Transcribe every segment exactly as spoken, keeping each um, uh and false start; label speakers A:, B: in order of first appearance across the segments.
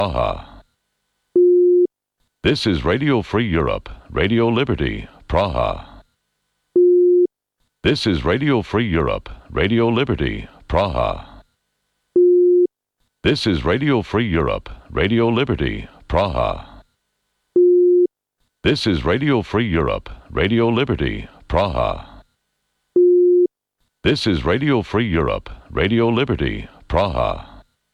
A: Praha. This is Radio Free Europe, Radio Liberty, Praha. This is Radio Free Europe, Radio Liberty, Praha. This is Radio Free Europe, Radio Liberty, Praha. This is Radio Free Europe, Radio Liberty, Praha. This is Radio Free Europe, Radio Liberty, Praha.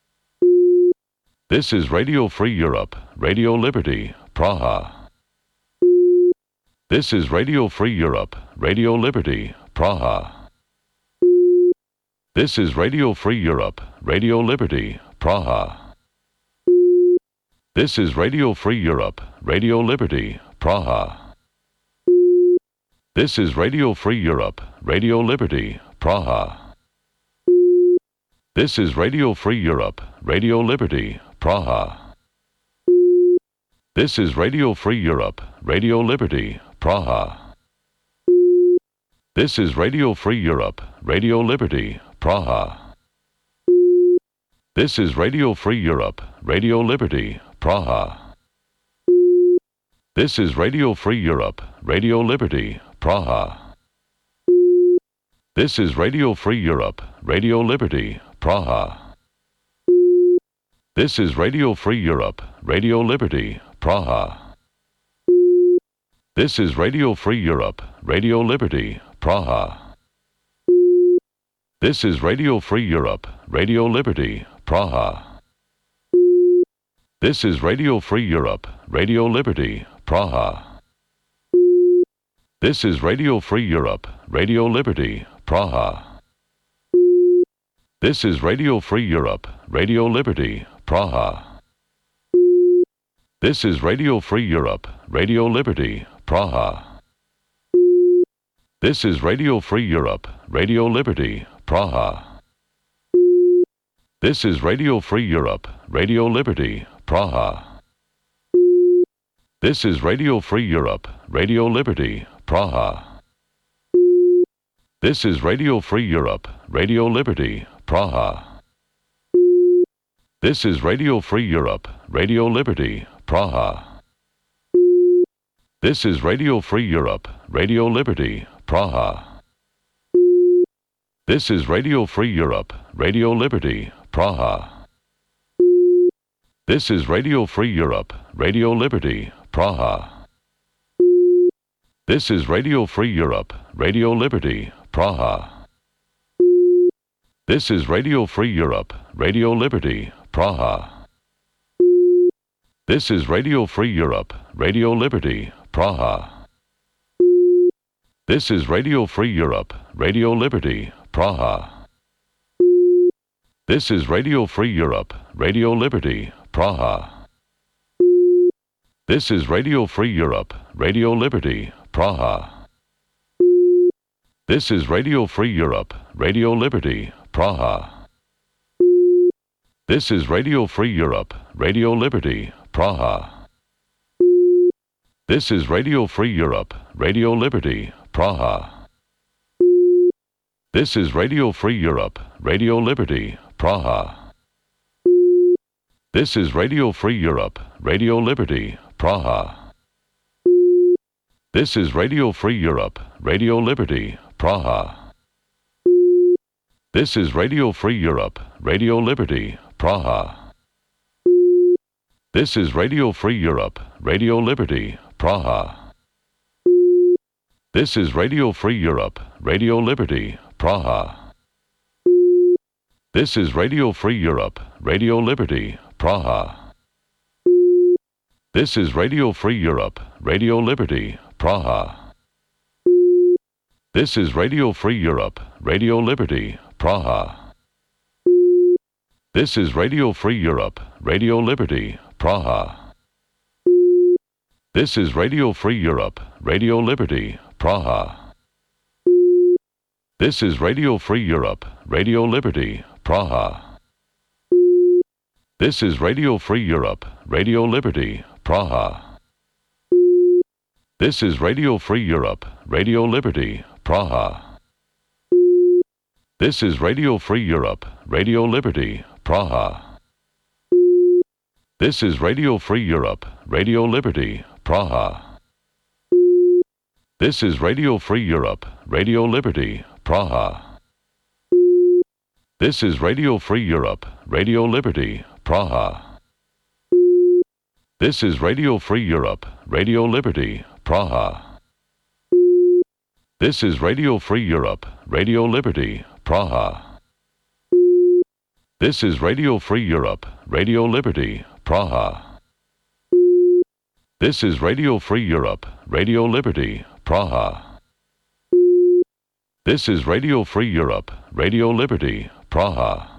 A: This is Radio Free Europe, Radio Liberty, Praha. This is Radio Free Europe, Radio Liberty, Praha. This is Radio Free Europe, Radio Liberty, Praha. This is Radio Free Europe, Radio Liberty, Praha. This is Radio Free Europe, Radio Liberty, Praha. This is Radio Free Europe, Radio Liberty, Praha. This is Radio Free Europe, Radio Liberty, Praha. This is Radio Free Europe, Radio Liberty, Praha. This is Radio Free Europe, Radio Liberty, Praha. This is Radio Free Europe, Radio Liberty, Praha. This is Radio Free Europe, Radio Liberty, Praha. This is Radio Free Europe, Radio Liberty, Praha. This is Radio Free Europe, Radio Liberty, Praha. This is Radio Free Europe, Radio Liberty, Praha. This is Radio Free Europe, Radio Liberty, Praha. This is Radio Free Europe, Radio Liberty, Praha. This is Radio Free Europe, Radio Liberty, Praha. This is Radio Free Europe, Radio Liberty, Praha. This is Radio Free Europe, Radio Liberty, Praha. This is Radio Free Europe, Radio Liberty, Praha. This is Radio Free Europe, Radio Liberty, Praha. This is Radio Free Europe, Radio Liberty, Praha. This is Radio Free Europe, Radio Liberty, Praha. This is Radio Free Europe, Radio Liberty, Praha. This is Radio Free Europe, Radio Liberty, Praha. This is Radio Free Europe, Radio Liberty, Praha. This is Radio Free Europe, Radio Liberty, Praha. This is Radio Free Europe, Radio Liberty, Praha. This is Radio Free Europe, Radio Liberty, Praha. This is Radio Free Europe, Radio Liberty, Praha. This is Radio Free Europe, Radio Liberty, Praha. This is Radio Free Europe, Radio Liberty, Praha. This is Radio Free Europe, Radio Liberty, Praha. This is Radio Free Europe, Radio Liberty, Praha. This is Radio Free Europe, Radio Liberty, Praha. This is Radio Free Europe, Radio Liberty, Praha. This is Radio Free Europe, Radio Liberty, Praha. This is Radio Free Europe, Radio Liberty, Praha. This is Radio Free Europe, Radio Liberty, Praha. This is Radio Free Europe, Radio Liberty, Praha. This is Radio Free Europe, Radio Liberty, Praha. This is Radio Free Europe, Radio Liberty, Praha. This is Radio Free Europe, Radio Liberty, Praha. This is Radio Free Europe, Radio Liberty, Praha. This is Radio Free Europe, Radio Liberty, Praha. This is Radio Free Europe, Radio Liberty, Praha. This is Radio Free Europe, Radio Liberty, Praha. This is Radio Free Europe, Radio Liberty, Praha. This is Radio Free Europe, Radio Liberty, Praha. This is Radio Free Europe, Radio Liberty, Praha. This is Radio Free Europe, Radio Liberty, Praha. This is Radio Free Europe, Radio Liberty, Praha. This is Radio Free Europe, Radio Liberty, Praha. This is Radio Free Europe, Radio Liberty, Praha. This is Radio Free Europe, Radio Liberty, Praha. This is Radio Free Europe, Radio Liberty, Praha. This is Radio Free Europe, Radio Liberty, Praha. This is Radio Free Europe, Radio Liberty, Praha.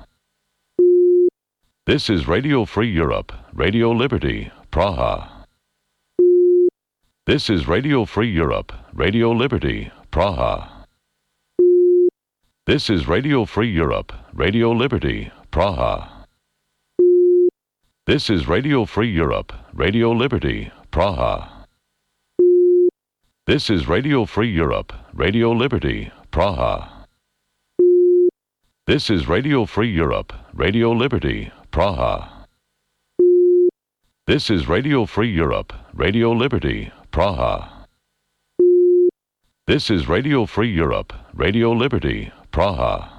A: This is Radio Free Europe, Radio Liberty, Praha. This is Radio Free Europe, Radio Liberty, Praha. This is Radio Free Europe, Radio Liberty, Praha. This is Radio Free Europe, Radio Liberty, Praha. This is Radio Free Europe, Radio Liberty, Praha. This is Radio Free Europe, Radio Liberty, Praha. This is Radio Free Europe, Radio Liberty, Praha. This is Radio Free Europe, Radio Liberty, Praha.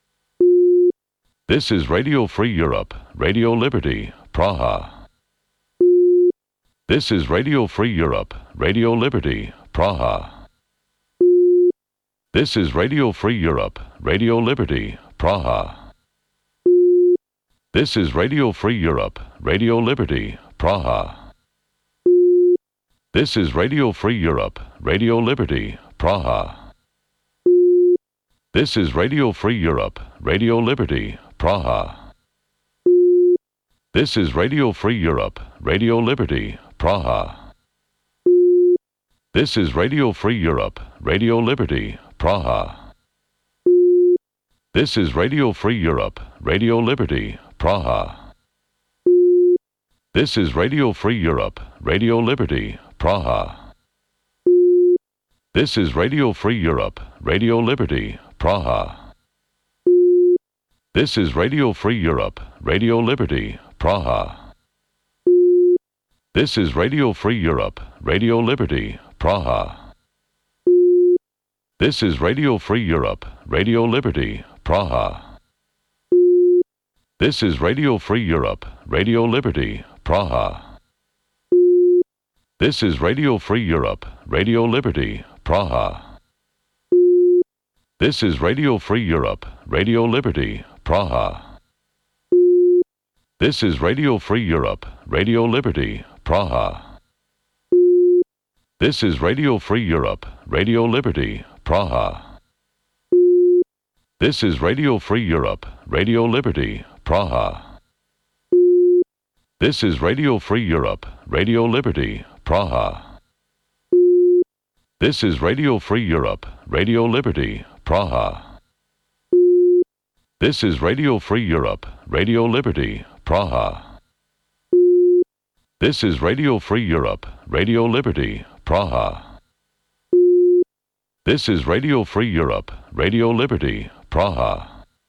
A: This is Radio Free Europe, Radio Liberty, Praha. This is Radio Free Europe, Radio Liberty, Praha. This is Radio Free Europe, Radio Liberty, Praha. This is Radio Free Europe, Radio Liberty, Praha. This is Radio Free Europe, Radio Liberty, Praha. This is Radio Free Europe, Radio Liberty, Praha. This is Radio Free Europe, Radio Liberty, Praha. This is Radio Free Europe, Radio Liberty, Praha. This is Radio Free Europe, Radio Liberty, Praha. This is Radio Free Europe, Radio Liberty, Praha. This is Radio Free Europe, Radio Liberty, Praha. This is Radio Free Europe, Radio Liberty, Praha. This is Radio Free Europe, Radio Liberty, Praha. This is Radio Free Europe, Radio Liberty, Praha. This is Radio Free Europe, Radio Liberty, Praha. This is Radio Free Europe, Radio Liberty, Praha. This is Radio Free Europe, Radio Liberty, Praha. This is Radio Free Europe, Radio Liberty, Praha. This is Radio Free Europe, Radio Liberty, Praha. This is Radio Free Europe, Radio Liberty, Praha. This is Radio Free Europe, Radio Liberty, Praha. This is Radio Free Europe, Radio Liberty, Praha. This is Radio Free Europe, Radio Liberty, Praha. This is Radio Free Europe, Radio Liberty, Praha. This is Radio Free Europe, Radio Liberty, Praha.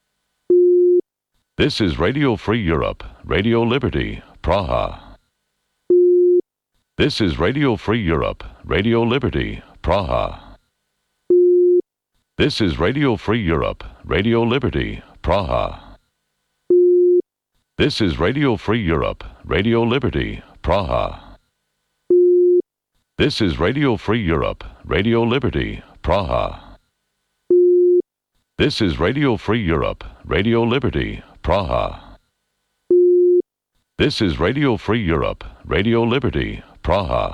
A: This is Radio Free Europe, Radio Liberty, Praha. This is Radio Free Europe, Radio Liberty, Praha. This is Radio Free Europe, Radio Liberty, Praha. This is Radio Free Europe, Radio Liberty, Praha. This is Radio Free Europe, Radio Liberty, Praha. This is Radio Free Europe, Radio Liberty, Praha. This is Radio Free Europe, Radio Liberty, Praha.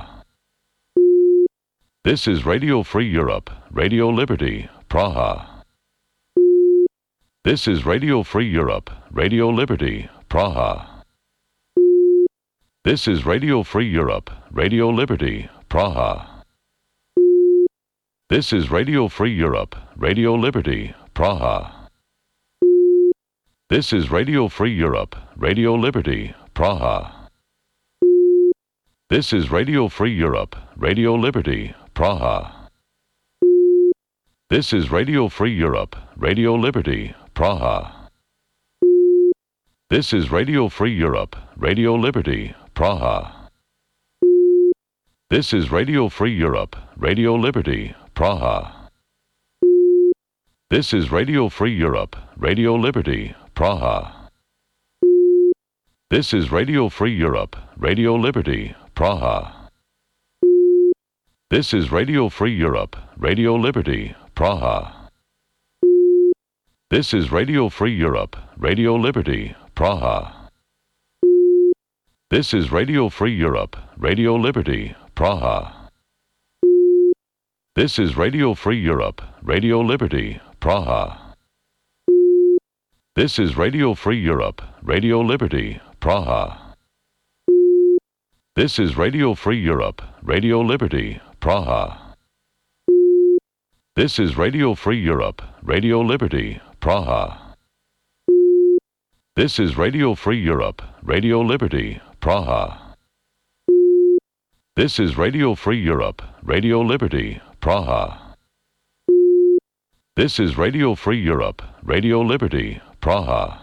A: This is Radio Free Europe, Radio Liberty, Praha. This is Radio Free Europe, Radio Liberty, Praha. This is Radio Free Europe, Radio Liberty, Praha. This is Radio Free Europe, Radio Liberty, Praha. This is Radio Free Europe, Radio Liberty, Praha. This is Radio Free Europe, Radio Liberty, Praha. This is Radio Free Europe, Radio Liberty, Praha. This is Radio Free Europe, Radio Liberty, Praha. This is Radio Free Europe, Radio Liberty, Praha. This is Radio Free Europe, Radio Liberty, Praha. This is Radio Free Europe, Radio Liberty, Praha. This is Radio Free Europe, Radio Liberty, Praha. This is Radio Free Europe, Radio Liberty, Praha. This is Radio Free Europe, Radio Liberty, Praha. This is Radio Free Europe, Radio Liberty, Praha. This is Radio Free Europe, Radio Liberty, Praha. This is Radio Free Europe, Radio Liberty, Praha. This is Radio Free Europe, Radio Liberty, Praha. This is Radio Free Europe, Radio Liberty, Praha. This is Radio Free Europe, Radio Liberty, Praha. This is Radio Free Europe, Radio Liberty, Praha.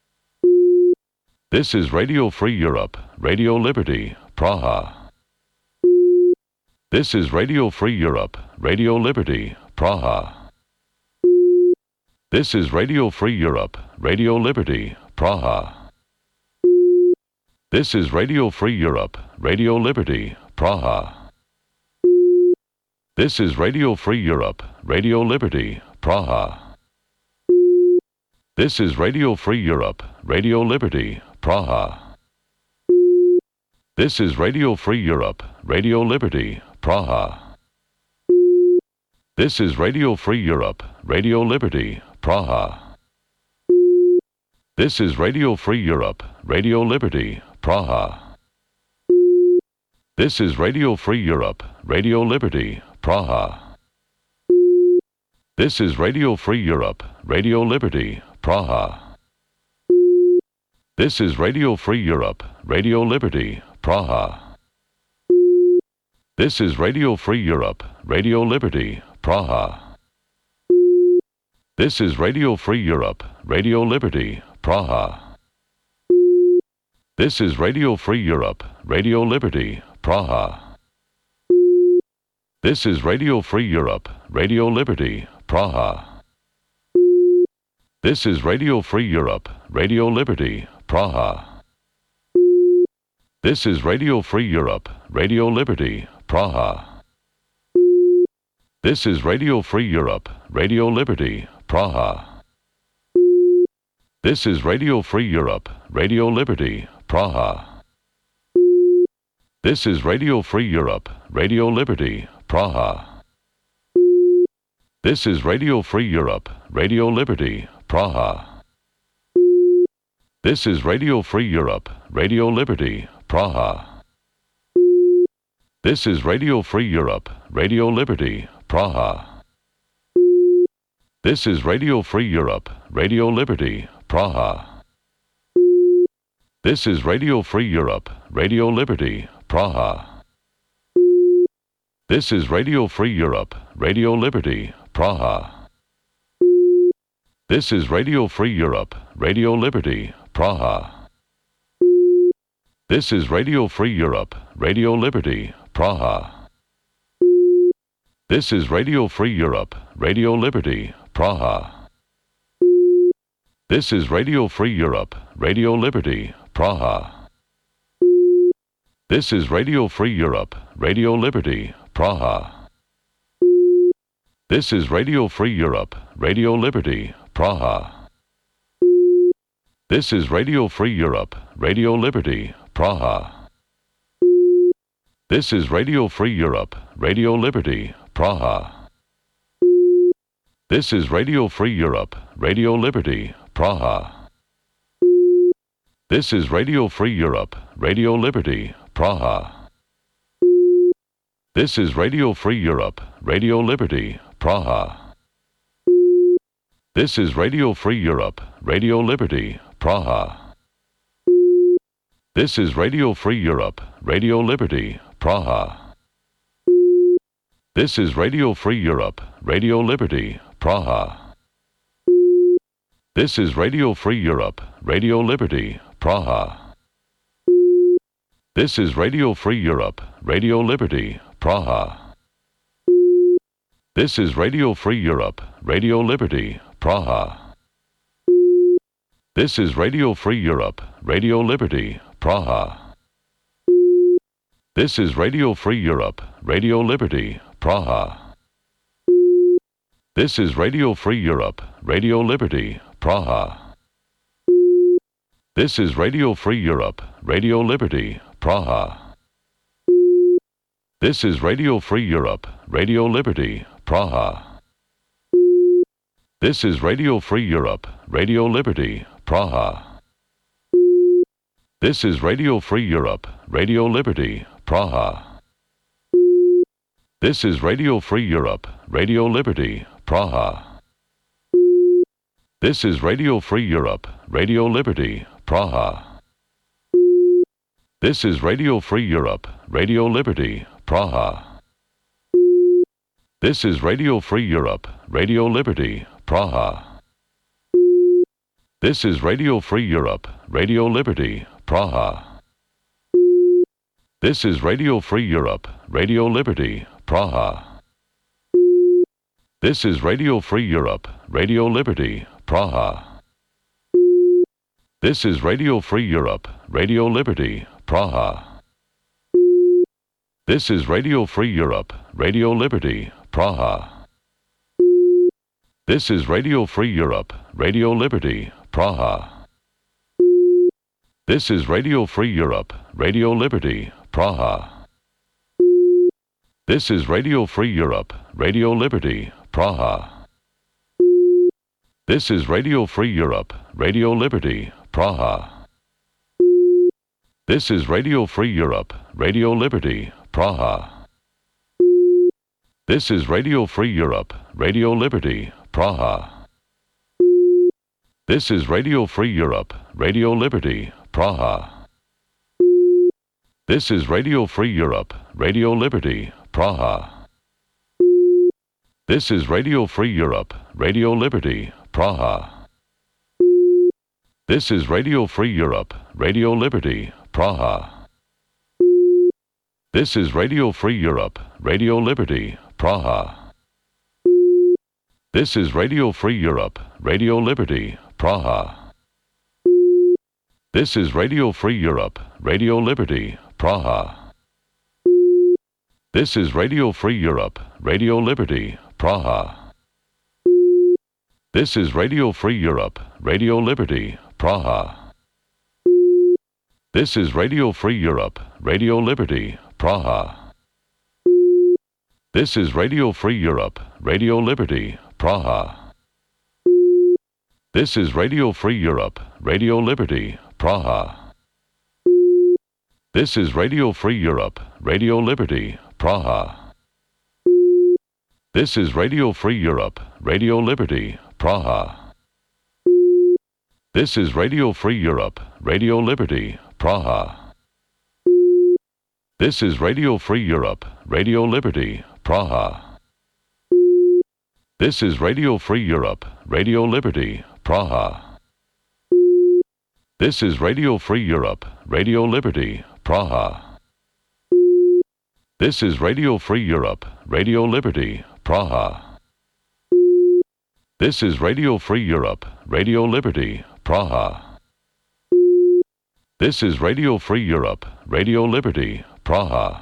A: This is Radio Free Europe, Radio Liberty, Praha. This is Radio Free Europe, Radio Liberty, Praha. This is Radio Free Europe, Radio Liberty, Praha. This is Radio Free Europe, Radio Liberty, Praha. This is Radio Free Europe, Radio Liberty, Praha. This is Radio Free Europe, Radio Liberty, Praha. This is Radio Free Europe, Radio Liberty, Praha. This is Radio Free Europe, Radio Liberty, Praha. This is Radio Free Europe, Radio Liberty, Praha. This is Radio Free Europe, Radio Liberty, Praha. This is Radio Free Europe, Radio Liberty, Praha. This is Radio Free Europe, Radio Liberty, Praha. This is Radio Free Europe, Radio Liberty, Praha. This is Radio Free Europe, Radio Liberty, Praha. This is Radio Free Europe, Radio Liberty, Praha. This is Radio Free Europe, Radio Liberty, Praha. This is Radio Free Europe, Radio Liberty, Praha. This is Radio Free Europe, Radio Liberty, Praha. This is Radio Free Europe, Radio Liberty, Praha. This is Radio Free Europe, Radio Liberty, Praha. This is Radio Free Europe, Radio Liberty, Praha. This is Radio Free Europe, Radio Liberty, Praha. This is Radio Free Europe, Radio Liberty, Praha. This is Radio Free Europe, Radio Liberty, Praha. This is Radio Free Europe, Radio Liberty, Praha. This is Radio Free Europe, Radio Liberty, Praha. This is Radio Free Europe, Radio Liberty, Praha. This is Radio Free Europe, Radio Liberty, Praha. This is Radio Free Europe, Radio Liberty, Praha. This is Radio Free Europe, Radio Liberty, Praha. This is Radio Free Europe, Radio Liberty, Praha. This is Radio Free Europe, Radio Liberty, Praha. This is Radio Free Europe, Radio Liberty, Praha. This is Radio Free Europe, Radio Liberty, Praha. This is Radio Free Europe, Radio Liberty, Praha. This is Radio Free Europe, Radio Liberty, Praha. This is Radio Free Europe, Radio Liberty, Praha. This is Radio Free Europe, Radio Liberty, Praha. This is Radio Free Europe, Radio Liberty, Praha. This is Radio Free Europe, Radio Liberty, Praha. This is Radio Free Europe, Radio Liberty, Praha. This is Radio Free Europe, Radio Liberty, Praha. This is Radio Free Europe, Radio Liberty, Praha. This is Radio Free Europe, Radio Liberty, Praha. This is Radio Free Europe, Radio Liberty, Praha. This is Radio Free Europe, Radio Liberty, Praha. This is Radio Free Europe, Radio Liberty, Praha. This is Radio Free Europe, Radio Liberty, Praha. This is Radio Free Europe, Radio Liberty, Praha. This is Radio Free Europe, Radio Liberty, Praha. This is Radio Free Europe, Radio Liberty, Praha. This is Radio Free Europe, Radio Liberty, Praha. This is Radio Free Europe, Radio Liberty, Praha. This is Radio Free Europe, Radio Liberty, Praha. This is Radio Free Europe, Radio Liberty, Praha. This is Radio Free Europe, Radio Liberty, Praha. This is Radio Free Europe, Radio Liberty, Praha. This is Radio Free Europe, Radio Liberty, Praha. This is Radio Free Europe, Radio Liberty, Praha. This is Radio Free Europe, Radio Liberty, Praha. This is Radio Free Europe, Radio Liberty, Praha. This is Radio Free Europe, Radio Liberty, Praha. This is Radio Free Europe, Radio Liberty, Praha. This is Radio Free Europe, Radio Liberty, Praha. This is Radio Free Europe, Radio Liberty, Praha. This is Radio Free Europe, Radio Liberty, Praha. This is Radio Free Europe, Radio Liberty, Praha. This is Radio Free Europe, Radio Liberty, Praha. This is Radio Free Europe, Radio Liberty, Praha. This is Radio Free Europe, Radio Liberty, Praha. This is Radio Free Europe, Radio Liberty, Praha. This is Radio Free Europe, Radio Liberty, Praha. This is Radio Free Europe, Radio Liberty, Praha. This is Radio Free Europe, Radio Liberty, Praha. This is Radio Free Europe, Radio Liberty, Praha. This is Radio Free Europe, Radio Liberty, Praha. This is Radio Free Europe, Radio Liberty, Praha. This is Radio Free Europe, Radio Liberty, Praha. This is Radio Free Europe, Radio Liberty, Praha. This is Radio Free Europe, Radio Liberty, Praha. This is Radio Free Europe, Radio Liberty, Praha. This is Radio Free Europe, Radio Liberty, Praha. This is Radio Free Europe, Radio Liberty, Praha. This is Radio Free Europe, Radio Liberty, Praha. This is Radio Free Europe, Radio Liberty, Praha. This is Radio Free Europe, Radio Liberty, Praha. This is Radio Free Europe, Radio Liberty, Praha.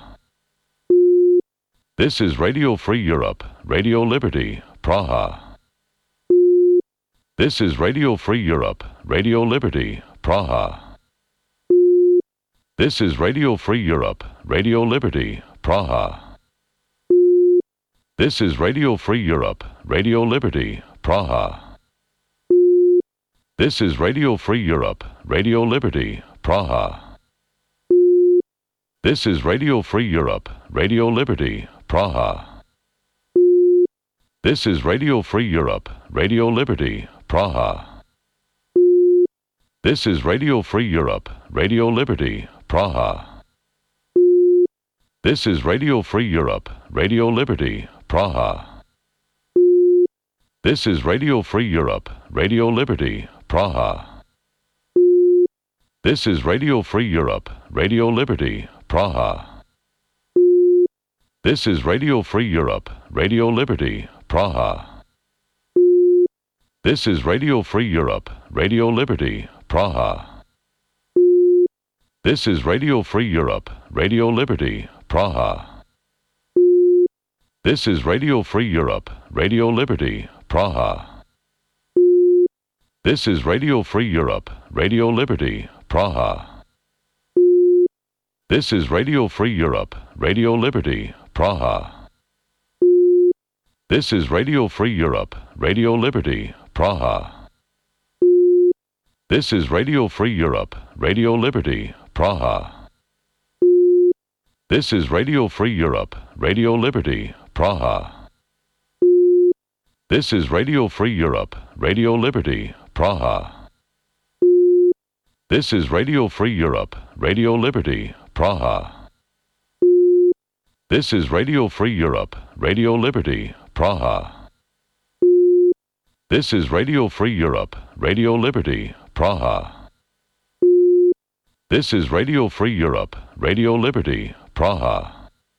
A: This is Radio Free Europe, Radio Liberty, Praha. This is Radio Free Europe, Radio Liberty, Praha. This is Radio Free Europe, Radio Liberty, Praha. This is Radio Free Europe, Radio Liberty, Praha. This is Radio Free Europe, Radio Liberty, Praha. This is Radio Free Europe, Radio Liberty, Praha. This is Radio Free Europe, Radio Liberty, Praha. This is Radio Free Europe, Radio Liberty, Praha. This is Radio Free Europe, Radio Liberty, Praha. This is Radio Free Europe, Radio Liberty, Praha. This is Radio Free Europe, Radio Liberty, Praha. This is Radio Free Europe, Radio Liberty, Praha. This is Radio Free Europe, Radio Liberty, Praha. This is Radio Free Europe, Radio Liberty, Praha. This is Radio Free Europe, Radio Liberty, Praha. This is Radio Free Europe, Radio Liberty, Praha. This is Radio Free Europe, Radio Liberty, Praha. This is Radio Free Europe, Radio Liberty, Praha. This is Radio Free Europe, Radio Liberty, Praha. This is Radio Free Europe, Radio Liberty, Praha. This is Radio Free Europe, Radio Liberty, Praha. This is Radio Free Europe, Radio Liberty, Praha. This is Radio Free Europe, Radio Liberty, Praha. This is Radio Free Europe, Radio Liberty, Praha. This is Radio Free Europe, Radio Liberty, Praha.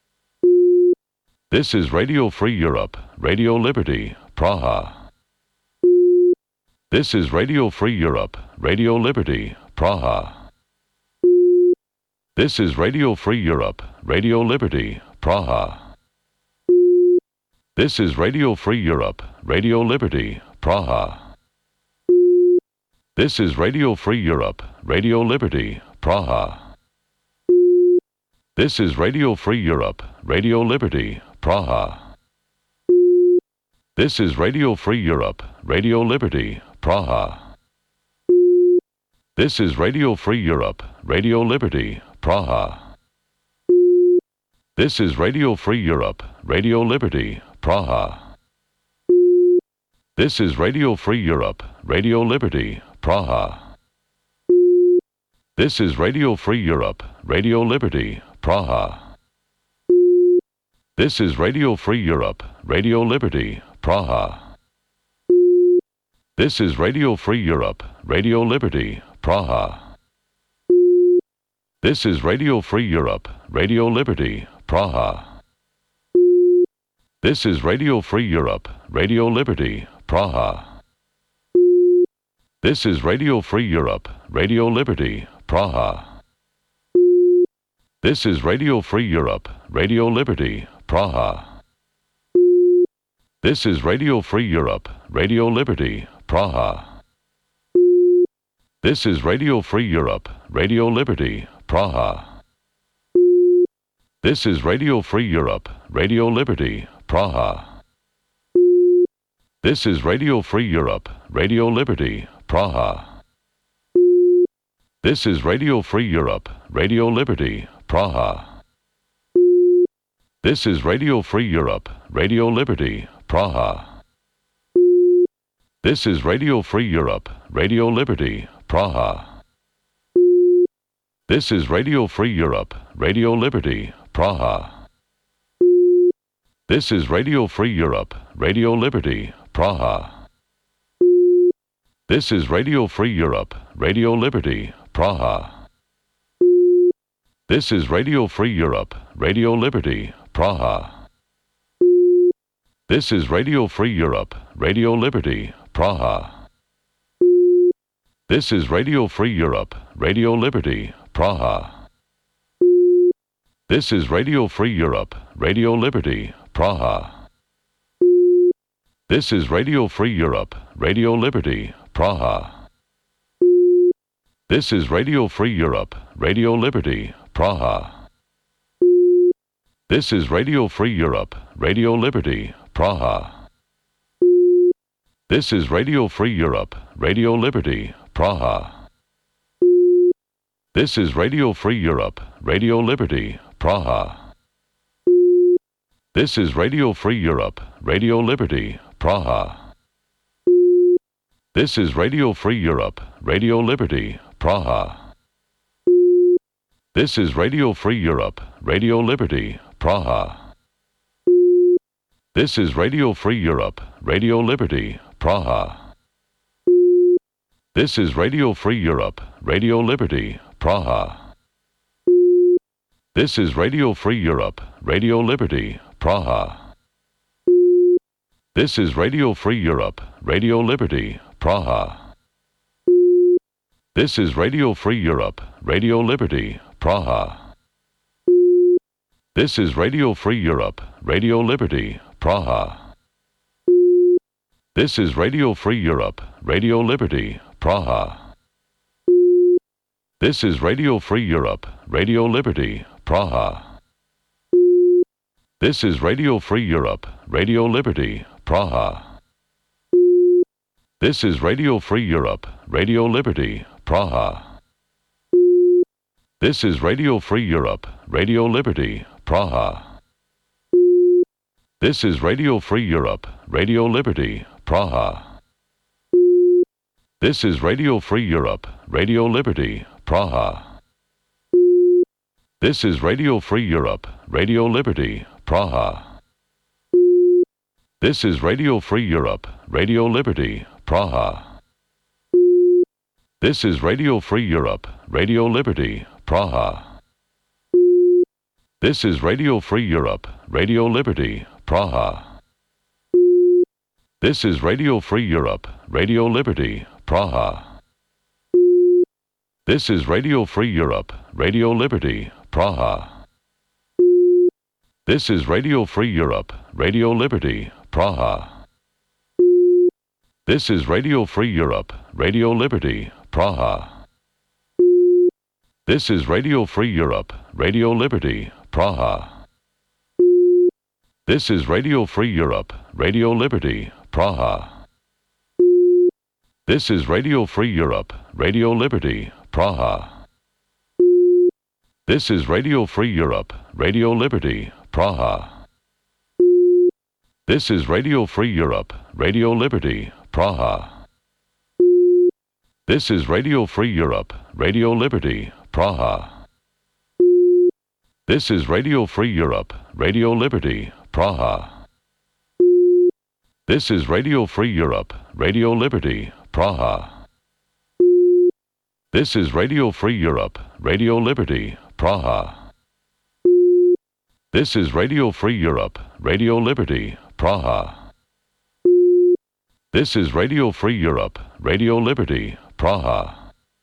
A: This is Radio Free Europe, Radio Liberty, Praha. This is Radio Free Europe, Radio Liberty, Praha. This is Radio Free Europe, Radio Liberty, Praha. This is Radio Free Europe, Radio Liberty, Praha. This is Radio Free Europe, Radio Liberty, Praha. This is Radio Free Europe, Radio Liberty, Praha. This is Radio Free Europe, Radio Liberty, Praha. This is Radio Free Europe, Radio Liberty, Praha. This is Radio Free Europe, Radio Liberty, Praha. This is Radio Free Europe, Radio Liberty, Praha. This is Radio Free Europe, Radio Liberty, Praha. This is Radio Free Europe, Radio Liberty, Praha. This is Radio Free Europe, Radio Liberty, Praha. This is Radio Free Europe, Radio Liberty, Praha. This is Radio Free Europe, Radio Liberty, Praha. This is Radio Free Europe, Radio Liberty, Praha. This is Radio Free Europe, Radio Liberty, Praha. This is Radio Free Europe, Radio Liberty, Praha. This is Radio Free Europe, Radio Liberty, Praha. This is Radio Free Europe, Radio Liberty, Praha. This is Radio Free Europe, Radio Liberty, Praha. This is Radio Free Europe, Radio Liberty, Praha. This is Radio Free Europe, Radio Liberty, Praha. This is Radio Free Europe, Radio Liberty, Praha. This is Radio Free Europe, Radio Liberty, Praha. This is Radio Free Europe, Radio Liberty, Praha. This is Radio Free Europe, Radio Liberty, Praha. This is Radio Free Europe, Radio Liberty, Praha. This is Radio Free Europe, Radio Liberty, Praha. This is Radio Free Europe, Radio Liberty, Praha. This is Radio Free Europe, Radio Liberty, Praha. This is Radio Free Europe, Radio Liberty, Praha. This is Radio Free Europe, Radio Liberty, Praha. This is Radio Free Europe, Radio Liberty, Praha. This is Radio Free Europe, Radio Liberty, Praha. This is Radio Free Europe, Radio Liberty, Praha. This is Radio Free Europe, Radio Liberty, Praha. This is Radio Free Europe, Radio Liberty, Praha. This is Radio Free Europe, Radio Liberty, Praha. This is Radio Free Europe, Radio Liberty, Praha. This is Radio Free Europe, Radio Liberty, Praha. This is Radio Free Europe, Radio Liberty, Praha. This is Radio Free Europe, Radio Liberty, Praha. This is Radio Free Europe, Radio Liberty, Praha. This is Radio Free Europe, Radio Liberty, Praha. This is Radio Free Europe, Radio Liberty, Praha. This is Radio Free Europe, Radio Liberty, Praha. This is Radio Free Europe, Radio Liberty, Praha. This is Radio Free Europe, Radio Liberty, Praha. This is Radio Free Europe, Radio Liberty, Praha. This is Radio Free Europe, Radio Liberty, Praha. This is Radio Free Europe, Radio Liberty, Praha. This is Radio Free Europe, Radio Liberty, Praha. This is Radio Free Europe, Radio Liberty, Praha. This is Radio Free Europe, Radio Liberty, Praha. This is Radio Free Europe, Radio Liberty, Praha. This is Radio Free Europe, Radio Liberty, Praha. This is Radio Free Europe, Radio Liberty, Praha. This is Radio Free Europe, Radio Liberty, Praha. This is Radio Free Europe, Radio Liberty, Praha. This is Radio Free Europe, Radio Liberty, Praha. This is Radio Free Europe, Radio Liberty, Praha. This is Radio Free Europe, Radio Liberty, Praha. This is Radio Free Europe, Radio Liberty, Praha. This is Radio Free Europe, Radio Liberty, Praha. This is Radio Free Europe, Radio Liberty, Praha. This is Radio Free Europe, Radio Liberty, Praha. This is Radio Free Europe, Radio Liberty, Praha. This is Radio Free Europe, Radio Liberty, Praha. This is Radio Free Europe, Radio Liberty, Praha. This is Radio Free Europe, Radio Liberty, Praha.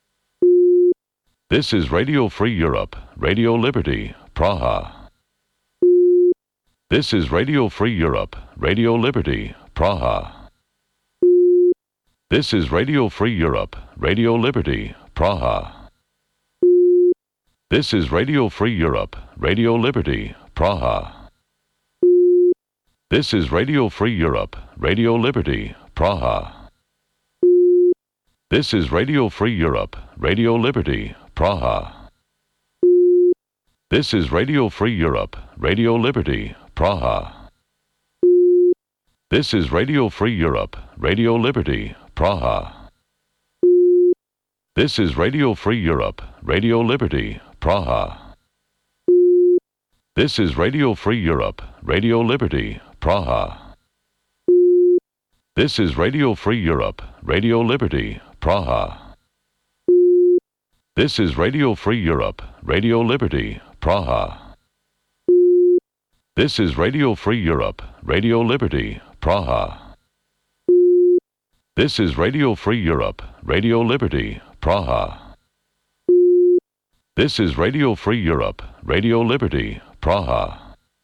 A: This is Radio Free Europe, Radio Liberty, Praha. This is Radio Free Europe, Radio Liberty, Praha. This is Radio Free Europe, Radio Liberty, Praha. This is Radio Free Europe, Radio Liberty, Praha. This is Radio Free Europe, Radio Liberty, Praha. This is Radio Free Europe, Radio Liberty, Praha. This is Radio Free Europe, Radio Liberty, Praha. This is Radio Free Europe, Radio Liberty, Praha. This is Radio Free Europe, Radio Liberty, Praha. This is Radio Free Europe, Radio Liberty, Praha. This is Radio Free Europe, Radio Liberty, Praha. This is Radio Free Europe, Radio Liberty, Praha. This is Radio Free Europe, Radio Liberty, Praha. This is Radio Free Europe, Radio Liberty, Praha. This is Radio Free Europe, Radio Liberty, Praha.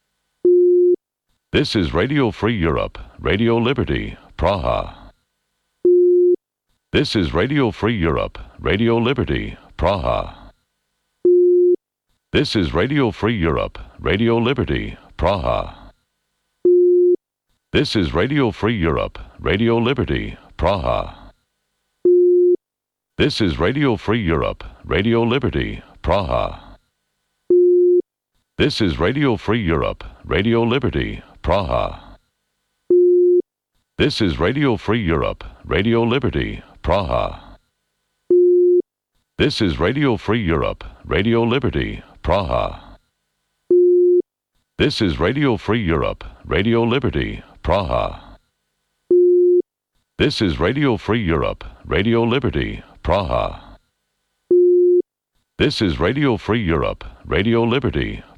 A: This is Radio Free Europe, Radio Liberty, Praha. This is Radio Free Europe, Radio Liberty, Praha. This is Radio Free Europe, Radio Liberty, Praha. This is Radio Free Europe, Radio Liberty, Praha. This is Radio Free Europe, Radio Liberty, Praha. This is Radio Free Europe, Radio Liberty, Praha. This is Radio Free Europe, Radio Liberty, Praha. This is Radio Free Europe, Radio Liberty, Praha. This is Radio Free Europe, Radio Liberty, Praha. This is Radio Free Europe, Radio Liberty, Praha. This is Radio Free Europe, Radio Liberty,